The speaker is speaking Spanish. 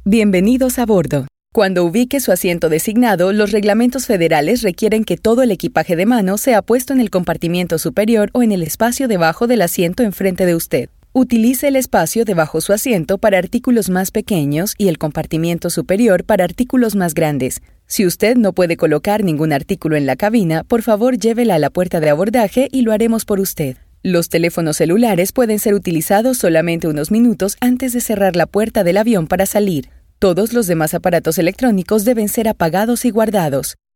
Bienvenidos a bordo. Cuando ubique su asiento designado, los reglamentos federales requieren que todo el equipaje de mano sea puesto en el compartimiento superior o en el espacio debajo del asiento enfrente de usted. Utilice el espacio debajo su asiento para artículos más pequeños y el compartimiento superior para artículos más grandes. Si usted no puede colocar ningún artículo en la cabina, por favor llévela a la puerta de abordaje y lo haremos por usted. Los teléfonos celulares pueden ser utilizados solamente unos minutos antes de cerrar la puerta del avión para salir. Todos los demás aparatos electrónicos deben ser apagados y guardados.